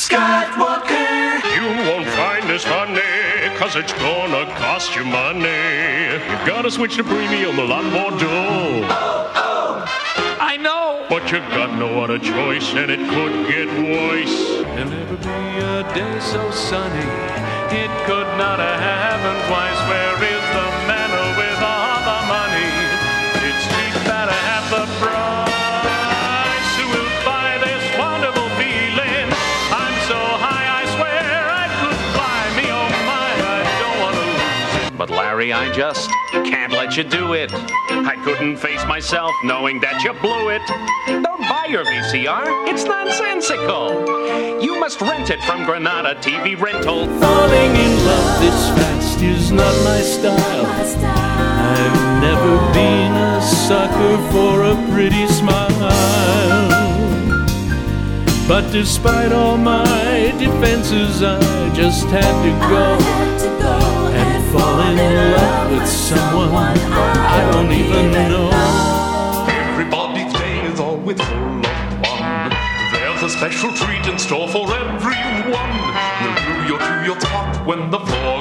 Skywalker. You won't find this honey, 'cause it's gonna cost you money. You gotta switch to premium, a lot more dough. I know. But you got no other choice, and it could get worse. There'll never be a day so sunny, it could not have happened twice. Where is the man with all the money? It's cheap at half the price. Who will buy this wonderful feeling? I'm so high, I swear I could fly. Me, oh my, I don't want to lose it. But Larry, I just can't let you do it. I couldn't face myself knowing that you blew it. Don't buy your VCR, it's nonsensical. You must rent it from Granada TV Rental. Falling in love this fast is not my style. I've never been a sucker for a pretty smile. But despite all my defenses, I just had to go and fall in love with someone I don't even know. Everybody's day is always full of fun. There's a special treat in store for everyone. We'll do your top when the floor